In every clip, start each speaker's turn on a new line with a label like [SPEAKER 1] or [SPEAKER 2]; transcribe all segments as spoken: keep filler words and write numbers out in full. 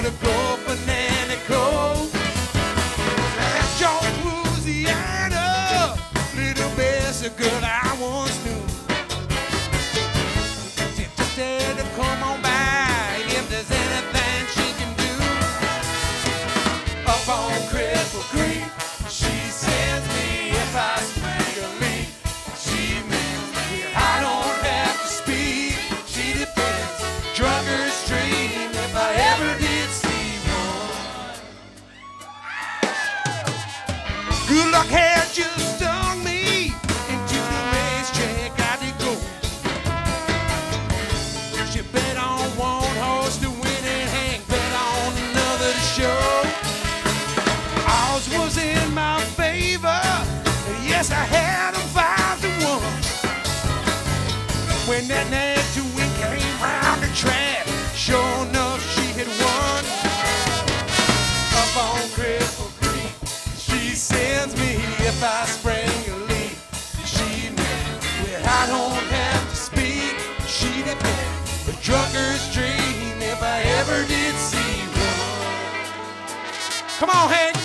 [SPEAKER 1] to go for Nanny Cole. At George, Louisiana, little Bessie girl I once knew. She just said to come on by if there's anything she can do. Up on Cripple Creek, she sends me if I spring a leak. She means me, I don't have to speak. She depends, drunker stream if I ever did see one. Good luck had just stung me into the racetrack I did go. She bet on one horse to win and Hank bet on another to show. Odds was in my favor, yes I had them five to one. When that next win came round the track, sure enough she had won. Up on Cripple Creek, she sends me if I spring a leak. She knew well I don't have to speak. She depends, a drunker's dream if I ever did see one. Come on, Hank.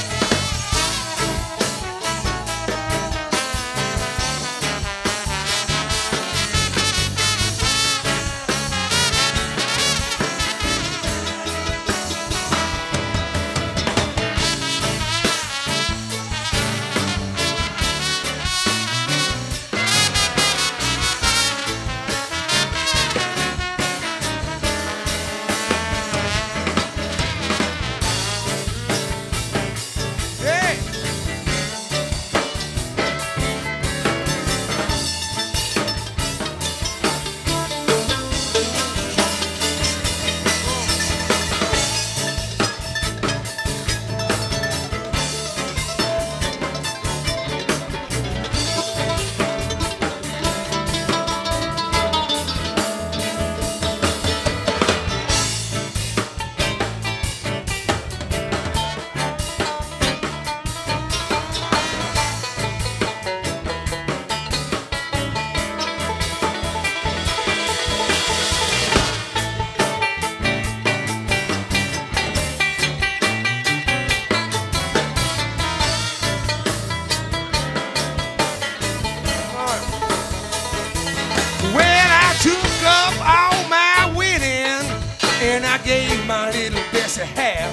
[SPEAKER 1] And I gave my little Bessie half.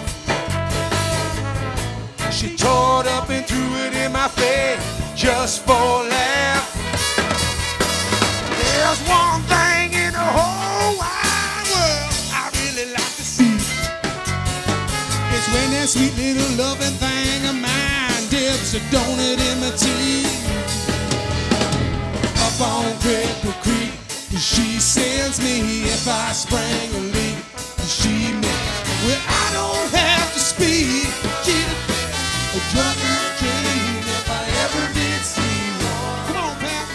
[SPEAKER 1] She tore it up and threw it in my face just for a laugh. There's one thing in the whole wide world I really like to see. It's when that sweet little loving thing of mine dips a donut in my tea. Up on Cripple Creek, she sends me if I spring a leak. She meant, well, I don't have to speak. She depends, a drunker's dream if I ever did see one. Come on, Pat.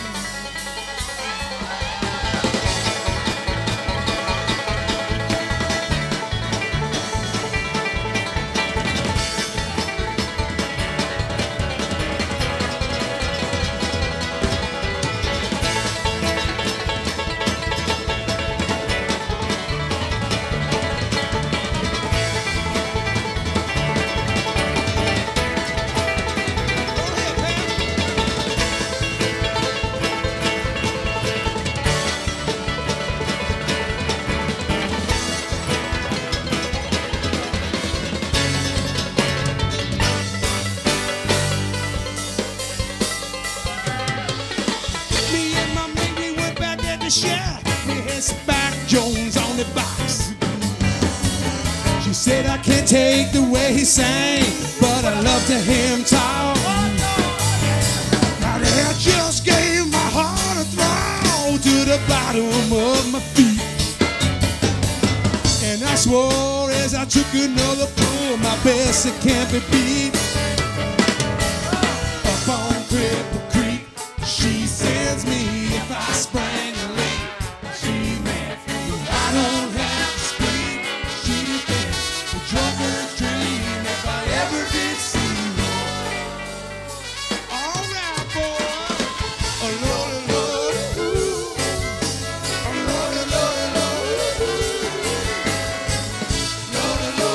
[SPEAKER 1] Jones on the box. She said I can't take the way he sang, but I love to hear him talk. Now that just gave my heart a throw to the bottom of my feet. And I swore as I took another pull, my Bessie can't be beat. Up on Cripple Creek, she sends me if I sprang a leak. I don't have to speak. She depends, a drunker's dream if I ever did see one. All right, boy. Oh, Lordy, Lordy, ooh. Oh, Lordy, Lordy, Lordy, ooh. Lordy, Lordy.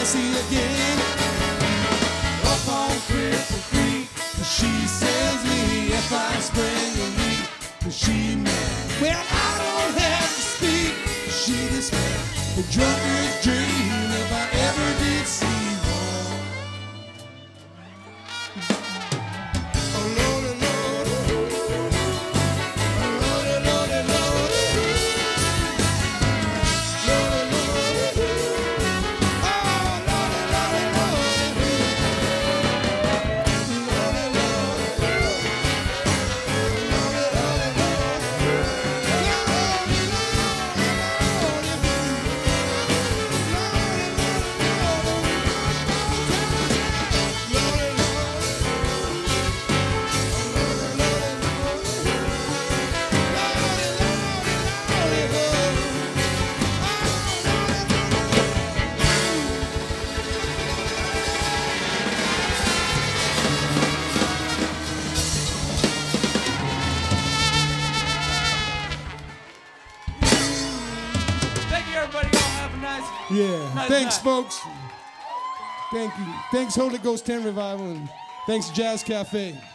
[SPEAKER 1] see again. Up on Cripple Creek, she sends me if I spring a leak. She meant, well, I don't have to speak. She just meant the drunkard's dream if I ever did see one. Oh, Lordy, Lordy, Lordy, Lordy, Lordy, Lordy, Lordy, oh, Lordy, Lordy, Lordy, Lordy,
[SPEAKER 2] Thank you, everybody. Y'all have a nice.
[SPEAKER 1] yeah,
[SPEAKER 2] Nice
[SPEAKER 1] thanks,
[SPEAKER 2] night.
[SPEAKER 1] folks. Thank you. Thanks, Holy Ghost ten Revival, and thanks, Jazz Cafe.